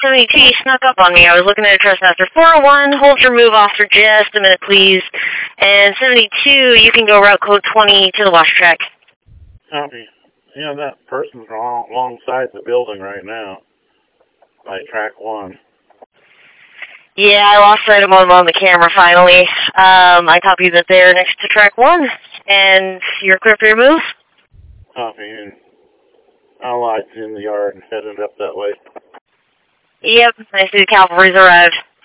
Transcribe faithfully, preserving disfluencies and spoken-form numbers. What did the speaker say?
seventy-two, you snuck up on me. I was looking at a trespasser. four oh one, hold your move off for just a minute, please. And seventy-two, you can go route code twenty to the wash track. Copy. Yeah, that person's wrong, alongside the building right now, by track one. Yeah, I lost sight of them on the camera finally. Um, I copy that they're next to track one. And you're clear for your move? Copy. And Allied's in the yard and headed up that way. Yep, I see the cavalry's arrived.